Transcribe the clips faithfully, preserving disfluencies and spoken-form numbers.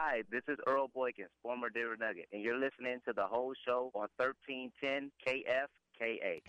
Hi, this is Earl Boykins, former Denver Nugget, and you're listening to the whole show on thirteen ten K F K A.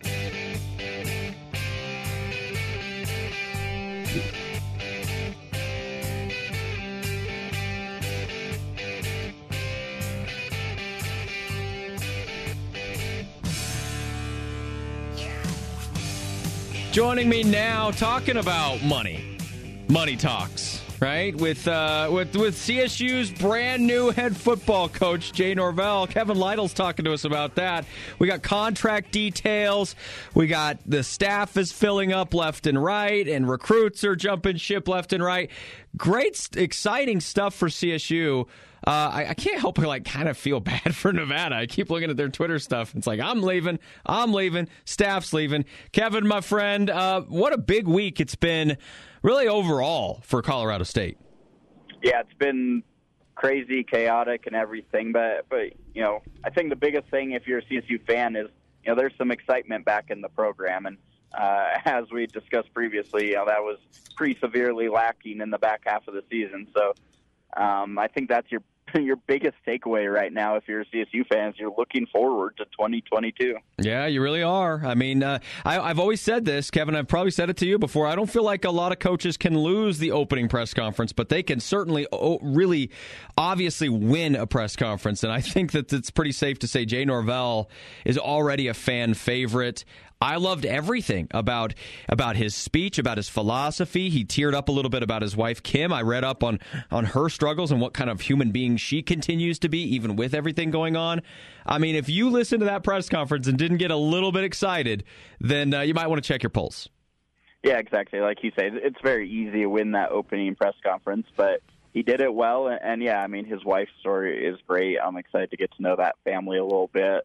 Joining me now, talking about money, money talks. Right, with uh, with with C S U's brand new head football coach, Jay Norvell. Kevin Lytle's talking to us about that. We got contract details. We got the staff is filling up left and right, and recruits are jumping ship left and right. Great, exciting stuff for C S U. Uh, I, I can't help but like kind of feel bad for Nevada. I keep looking at their Twitter stuff. It's like, I'm leaving, I'm leaving, staff's leaving. Kevin, my friend, uh, what a big week it's been really overall for Colorado State. Yeah, it's been crazy, chaotic, and everything. But, but you know, I think the biggest thing if you're a C S U fan is, you know, there's some excitement back in the program. And uh, as we discussed previously, you know, that was pretty severely lacking in the back half of the season. So um, I think that's your your biggest takeaway right now if you're a C S U fan is you're looking forward to twenty twenty-two. Yeah, you really are. I mean, uh, I, I've always said this, Kevin, I've probably said it to you before. I don't feel like a lot of coaches can lose the opening press conference, but they can certainly oh, really obviously win a press conference. And I think that it's pretty safe to say Jay Norvell is already a fan favorite. I loved everything about about his speech, about his philosophy. He teared up a little bit about his wife, Kim. I read up on, on her struggles and what kind of human being she continues to be, even with everything going on. I mean, if you listened to that press conference and didn't get a little bit excited, then uh, you might want to check your pulse. Yeah, exactly. Like you say, it's very easy to win that opening press conference, but he did it well. And, and yeah, I mean, his wife's story is great. I'm excited to get to know that family a little bit.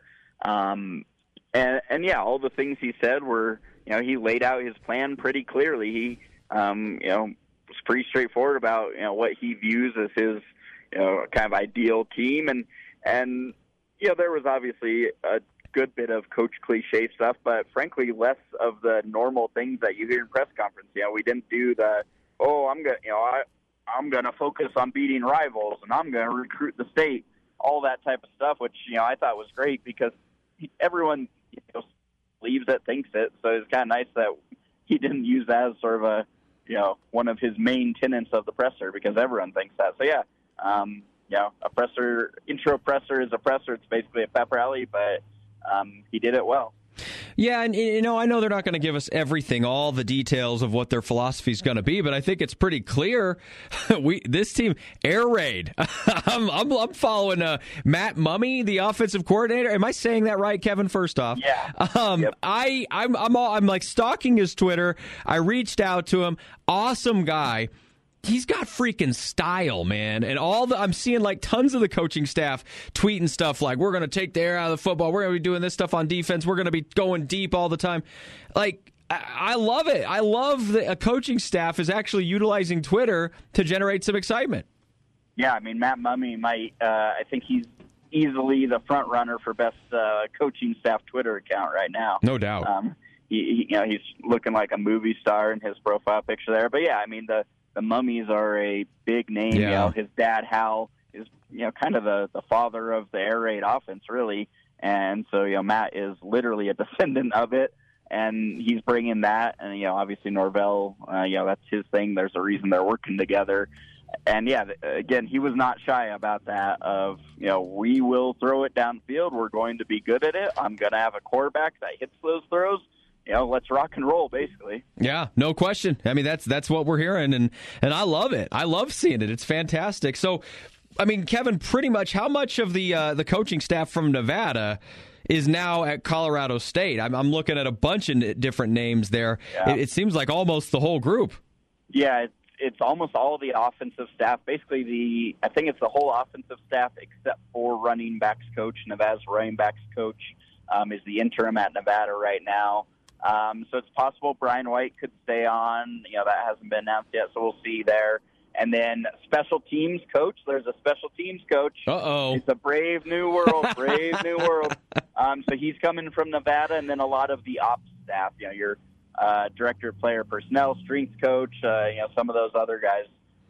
Um And, and yeah, all the things he said were, you know, he laid out his plan pretty clearly. He, um, you know, was pretty straightforward about, you know, what he views as his, you know, kind of ideal team. And, and, you know, there was obviously a good bit of coach cliche stuff, but frankly, less of the normal things that you hear in press conference. You know, we didn't do the, oh, I'm going to, you know, I, I'm going to focus on beating rivals and I'm going to recruit the state, all that type of stuff, which, you know, I thought was great because everyone, you know, believes it, thinks it. So it's kind of nice that he didn't use that as sort of a, you know, one of his main tenets of the presser because everyone thinks that. So yeah, um, you know, a presser, intro presser is a presser. It's basically a pep rally, but um, he did it well. Yeah, and you know, I know they're not going to give us everything, all the details of what their philosophy is going to be, but I think it's pretty clear. We this team air raid. I'm, I'm I'm following uh, Matt Mummy, the offensive coordinator. Am I saying that right, Kevin? First off, yeah. Um, yep. I I'm I'm all, I'm like stalking his Twitter. I reached out to him. Awesome guy. He's got freaking style, man. And all the I'm seeing like tons of the coaching staff tweeting stuff like, we're going to take the air out of the football. We're going to be doing this stuff on defense. We're going to be going deep all the time. Like, I, I love it. I love that a coaching staff is actually utilizing Twitter to generate some excitement. Yeah, I mean, Matt Mummy might, uh, I think he's easily the front runner for best uh, coaching staff Twitter account right now. No doubt. Um, he, he, you know, he's looking like a movie star in his profile picture there. But yeah, I mean, the, The Mummies are a big name. Yeah. You know, his dad, Hal, is, you know, kind of the, the father of the air raid offense, really. And so, you know, Matt is literally a descendant of it, and he's bringing that. And, you know, obviously Norvell, uh, you know, that's his thing. There's a reason they're working together. And, yeah, again, he was not shy about that of, you know, we will throw it downfield. We're going to be good at it. I'm going to have a quarterback that hits those throws. You know, let's rock and roll, basically. Yeah, no question. I mean, that's that's what we're hearing, and and I love it. I love seeing it. It's fantastic. So, I mean, Kevin, pretty much how much of the uh, the coaching staff from Nevada is now at Colorado State? I'm, I'm looking at a bunch of different names there. Yeah. It, it seems like almost the whole group. Yeah, it's, it's almost all the offensive staff. Basically, the I think it's the whole offensive staff except for running backs coach. Nevada's running backs coach um, is the interim at Nevada right now. Um, so it's possible Brian White could stay on. You know, that hasn't been announced yet, so we'll see there. And then special teams coach. There's a special teams coach. Uh-oh. It's a brave new world, brave new world. Um, so he's coming from Nevada, and then a lot of the ops staff. You know, your uh, director of player personnel, strength coach, uh, you know, some of those other guys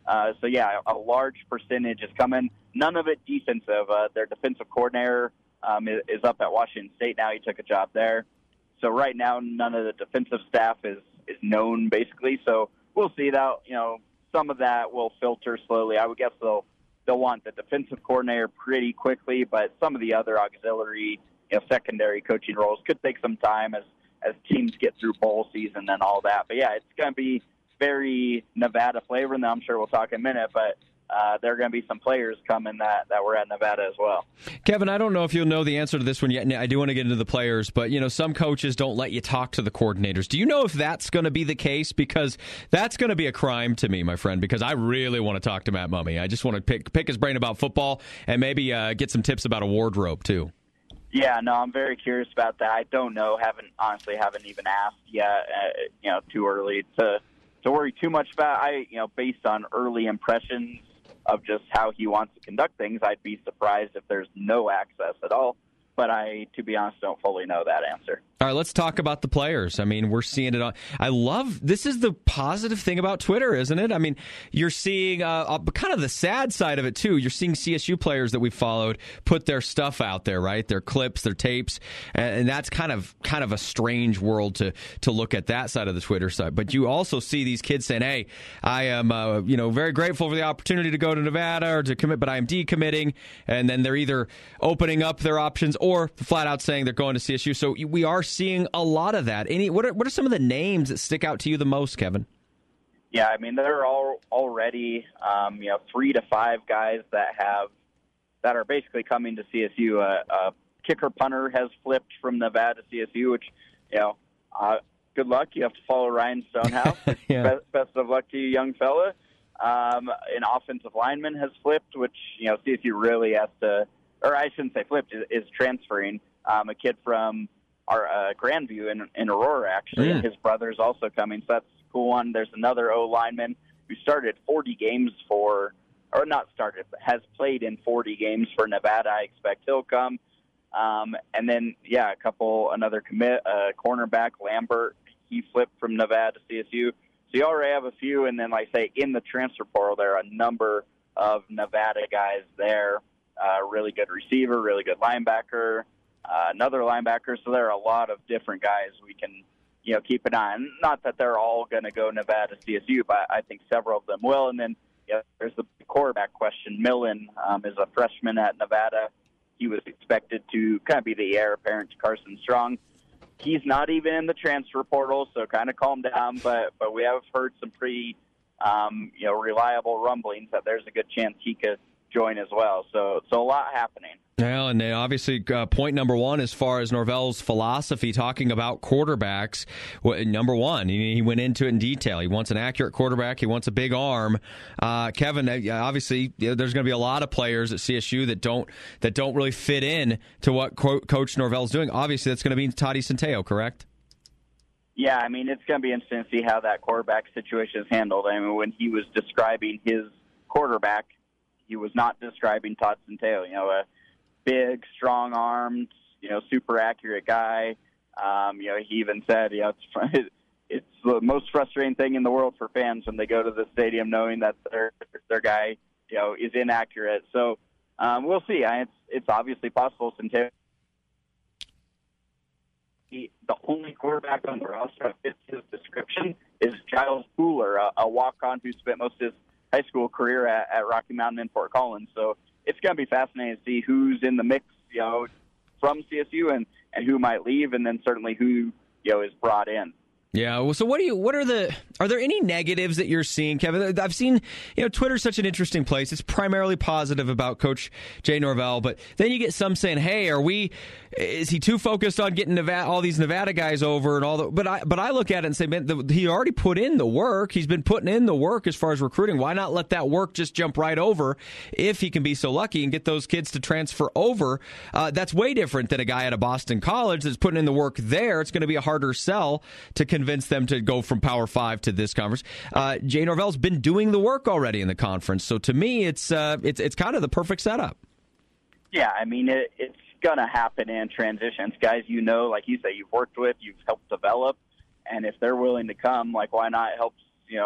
Uh, so, yeah, a large percentage is coming. None of it defensive. Uh, their defensive coordinator um, is, is up at Washington State now. He took a job there. So right now, none of the defensive staff is, is known, basically. So we'll see that, you know, some of that will filter slowly. I would guess they'll they'll want the defensive coordinator pretty quickly, but some of the other auxiliary, you know, secondary coaching roles could take some time as, as teams get through bowl season and all that. But, yeah, it's going to be very Nevada flavor, and I'm sure we'll talk in a minute, but uh, there are going to be some players coming that, that were at Nevada as well. Kevin, I don't know if you'll know the answer to this one yet. I do want to get into the players, but, you know, some coaches don't let you talk to the coordinators. Do you know if that's going to be the case? Because that's going to be a crime to me, my friend, because I really want to talk to Matt Mumme. I just want to pick, pick his brain about football and maybe uh, get some tips about a wardrobe, too. Yeah, no, I'm very curious about that. I don't know. Haven't honestly haven't even asked yet. Uh, you know, too early to to worry too much about. I, you know, based on early impressions of just how he wants to conduct things, I'd be surprised if there's no access at all. But I, to be honest, don't fully know that answer. All right, let's talk about the players. I mean, we're seeing it on. I love this is the positive thing about Twitter, isn't it? I mean, you're seeing uh, kind of the sad side of it too. You're seeing C S U players that we followed put their stuff out there, right? Their clips, their tapes, and that's kind of kind of a strange world to to look at that side of the Twitter side. But you also see these kids saying, "Hey, I am, uh, you know, very grateful for the opportunity to go to Nevada or to commit, but I am decommitting," and then they're either opening up their options or flat out saying they're going to C S U. So we are seeing a lot of that. Any what are what are some of the names that stick out to you the most, Kevin? Yeah, I mean there are all, already um, you know three to five guys that have that are basically coming to C S U. Uh, a kicker punter has flipped from Nevada to C S U, which you know uh, good luck. You have to follow Ryan Stonehouse. yeah. best, best of luck to you, young fella. Um, an offensive lineman has flipped, which you know C S U really has to. Or I shouldn't say flipped, is, is transferring. Um, a kid from our uh, Grandview in, in Aurora, actually, Mm. and his brother's also coming, so that's a cool one. There's another O-lineman who started forty games for, or not started, but has played in forty games for Nevada. I expect he'll come. Um, and then, yeah, a couple, another commit, uh, cornerback, Lambert, he flipped from Nevada to C S U. So you already have a few, and then, like I say, in the transfer portal, there are a number of Nevada guys there. Uh, really good receiver, really good linebacker, uh, another linebacker. So there are a lot of different guys we can, you know, keep an eye on. Not that they're all going to go Nevada C S U, but I think several of them will. And then yeah, there's the quarterback question. Millen um, is a freshman at Nevada. He was expected to kind of be the heir apparent to Carson Strong. He's not even in the transfer portal, so kind of calm down. But but we have heard some pretty, um, you know, reliable rumblings that there's a good chance he could join as well. So, so a lot happening. Well, and obviously, uh, point number one, as far as Norvell's philosophy, talking about quarterbacks, well, number one, he, he went into it in detail. He wants an accurate quarterback. He wants a big arm. Uh, Kevin, obviously, you know, there's going to be a lot of players at C S U that don't that don't really fit in to what Co- Coach Norvell's doing. Obviously, that's going to be Toddy Centeio, correct? Yeah, I mean, it's going to be interesting to see how that quarterback situation is handled. I mean, when he was describing his quarterback, he was not describing Todd Centeio, you know, a big, strong-armed, you know, super accurate guy. Um, you know, he even said, you know, it's it's the most frustrating thing in the world for fans when they go to the stadium knowing that their their guy, you know, is inaccurate. So um, we'll see. I, it's it's obviously possible. Centeio, he, the only quarterback on the roster that fits his description is Giles Pooler, a, a walk-on who spent most of his high school career at, at Rocky Mountain in Fort Collins. So it's going to be fascinating to see who's in the mix, you know, from C S U and, and who might leave, and then certainly who, you know, is brought in. Yeah. Well, so what do you? What are the? Are there any negatives that you're seeing, Kevin? I've seen, you know, Twitter's such an interesting place. It's primarily positive about Coach Jay Norvell, but then you get some saying, "Hey, are we? Is he too focused on getting Nevada, all these Nevada guys over and all the?" But I, but I look at it and say, man, the, he already put in the work. He's been putting in the work as far as recruiting. Why not let that work just jump right over if he can be so lucky and get those kids to transfer over? Uh, that's way different than a guy at a Boston college that's putting in the work there. It's going to be a harder sell to convince them to go from Power Five to this conference. Uh, Jay Norvell's been doing the work already in the conference, so to me, it's uh, it's it's kind of the perfect setup. Yeah, I mean, it, it's going to happen in transitions. Guys, you know, like you say, you've worked with, you've helped develop, and if they're willing to come, like, why not help, you know,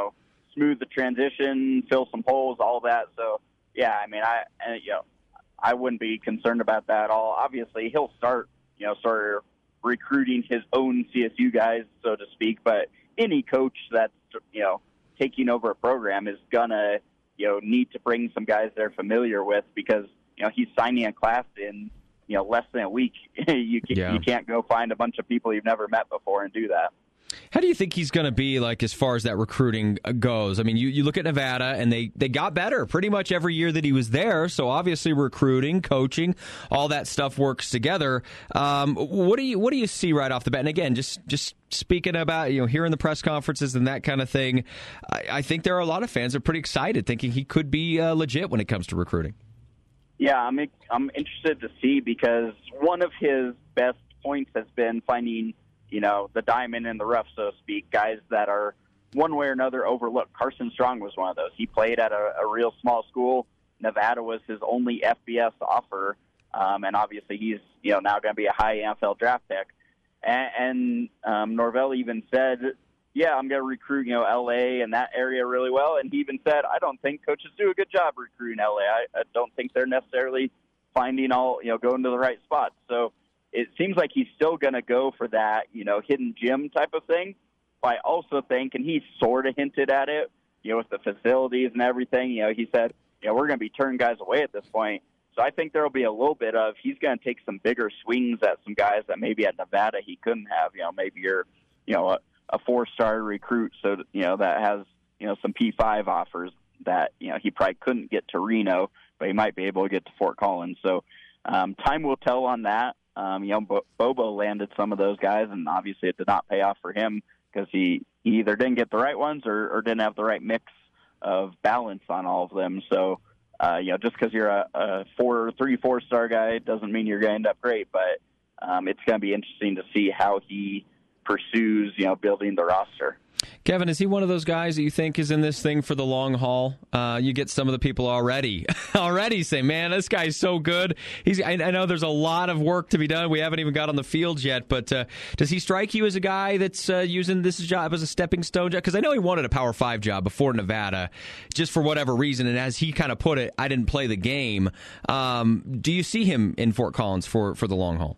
smooth the transition, fill some holes, all that. So, yeah, I mean, I and, you know, I wouldn't be concerned about that at all. Obviously, he'll start, you know, start recruiting his own C S U guys, so to speak. But any coach that's, you know, taking over a program is gonna, you know, need to bring some guys they're familiar with because, you know, he's signing a class in, you know, less than a week. you can, yeah. you can't go find a bunch of people you've never met before and do that. How do you think he's going to be, like, as far as that recruiting goes? I mean, you, you look at Nevada, and they, they got better pretty much every year that he was there. So obviously, recruiting, coaching, all that stuff works together. Um, what do you what do you see right off the bat? And again, just just speaking about, you know, hearing the press conferences and that kind of thing, I, I think there are a lot of fans that are pretty excited, thinking he could be uh, legit when it comes to recruiting. Yeah, I'm I'm interested to see because one of his best points has been finding, you know, the diamond in the rough, so to speak, guys that are one way or another overlooked. Carson Strong was one of those. He played at a, a real small school. Nevada was his only F B S offer, um, and obviously he's, you know, now going to be a high N F L draft pick. And, and um, Norvell even said, yeah, I'm going to recruit, you know, L A and that area really well. And he even said, I don't think coaches do a good job recruiting L A. I, I don't think they're necessarily finding all, you know, going to the right spots. So it seems like he's still going to go for that, you know, hidden gem type of thing. But I also think, and he sort of hinted at it, you know, with the facilities and everything, you know, he said, you know, we're going to be turning guys away at this point. So I think there will be a little bit of, he's going to take some bigger swings at some guys that maybe at Nevada he couldn't have. You know, maybe you're, you know, a, a four-star recruit, so, you know, that has, you know, some P five offers that, you know, he probably couldn't get to Reno, but he might be able to get to Fort Collins. So um, time will tell on that. Um, you know, Bo- Bobo landed some of those guys, and obviously it did not pay off for him because he, he either didn't get the right ones or, or didn't have the right mix of balance on all of them. So, uh, you know, just because you're a, a four, three, four-star guy doesn't mean you're going to end up great, but um, it's going to be interesting to see how he pursues, you know, building the roster. Kevin, is he one of those guys that you think is in this thing for the long haul? Uh, you get some of the people already, already say, man, this guy's so good. He's. I, I know there's a lot of work to be done. We haven't even got on the field yet, but uh, does he strike you as a guy that's uh, using this job as a stepping stone job? Because I know he wanted a Power Five job before Nevada, just for whatever reason, and as he kind of put it, I didn't play the game. Um, do you see him in Fort Collins for, for the long haul?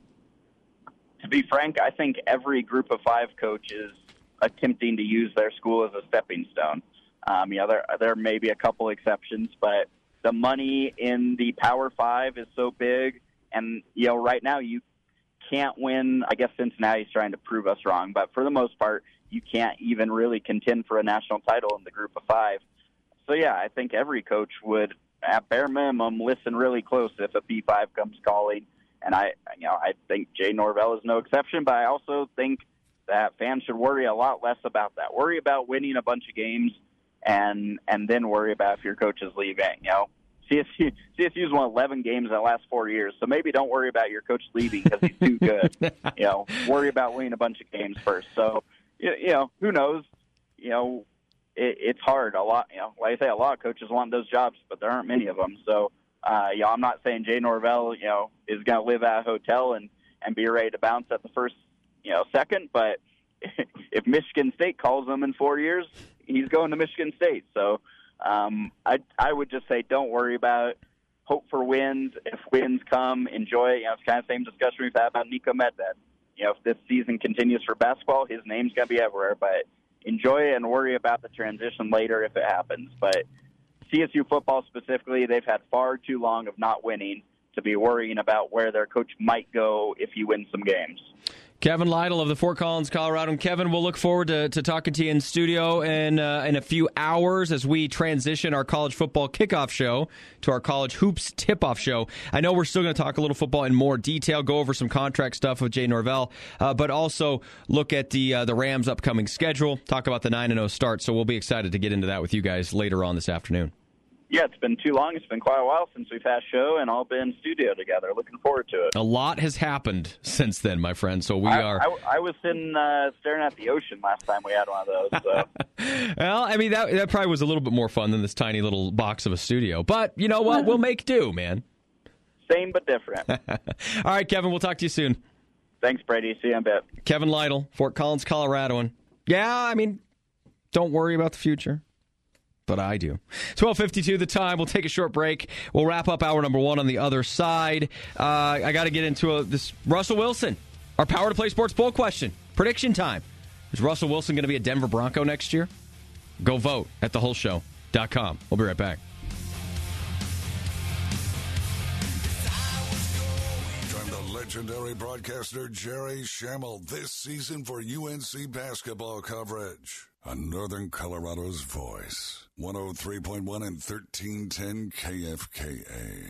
To be frank, I think every group of five coach is attempting to use their school as a stepping stone. Um, you know, there there may be a couple exceptions, but the money in the Power Five is so big, and you know, right now you can't win. I guess Cincinnati's trying to prove us wrong, but for the most part, you can't even really contend for a national title in the group of five. So yeah, I think every coach would, at bare minimum, listen really close if a P five comes calling. And I, you know, I think Jay Norvell is no exception, but I also think that fans should worry a lot less about that. Worry about winning a bunch of games, and and then worry about if your coach is leaving. You know, C S U C S U's won eleven games in the last four years, so maybe don't worry about your coach leaving because he's too good. You know, worry about winning a bunch of games first. So, you, you know, who knows? You know, it, it's hard. A lot. You know, like I say, a lot of coaches want those jobs, but there aren't many of them. So. Uh, you know, I'm not saying Jay Norvell, you know, is going to live at a hotel and, and be ready to bounce at the first, you know, second. But if Michigan State calls him in four years, he's going to Michigan State. So um, I I would just say don't worry about it. Hope for wins. If wins come, enjoy it. You know, it's kind of the same discussion we've had about Nico Medved. You know, if this season continues for basketball, his name's going to be everywhere. But enjoy it and worry about the transition later if it happens. But C S U football specifically, they've had far too long of not winning to be worrying about where their coach might go if he wins some games. Kevin Lytle of the Fort Collins, Colorado. And Kevin, we'll look forward to, to talking to you in studio in, uh, in a few hours as we transition our college football kickoff show to our college hoops tip-off show. I know we're still going to talk a little football in more detail, go over some contract stuff with Jay Norvell, uh, but also look at the uh, the Rams' upcoming schedule, talk about the nine and oh start. So we'll be excited to get into that with you guys later on this afternoon. Yeah, it's been too long. It's been quite a while since we've had a show and all been in studio together. Looking forward to it. A lot has happened since then, my friend. So we I, are. I, I was sitting uh, staring at the ocean last time we had one of those. So. Well, I mean, that that probably was a little bit more fun than this tiny little box of a studio. But you know what? We'll make do, man. Same but different. All right, Kevin, we'll talk to you soon. Thanks, Brady. See you in a bit. Kevin Lytle, Fort Collins, Colorado. And yeah, I mean, don't worry about the future. but I do. twelve fifty-two the time. We'll take a short break. We'll wrap up hour number one on the other side. Uh, I got to get into a, this Russell Wilson, our Power to Play Sports poll question. Prediction time. Is Russell Wilson going to be a Denver Bronco next year? Go vote at the whole show dot com. We'll be right back. Join the legendary broadcaster Jerry Schammel this season for U N C basketball coverage on Northern Colorado's Voice, one oh three point one and thirteen ten K F K A.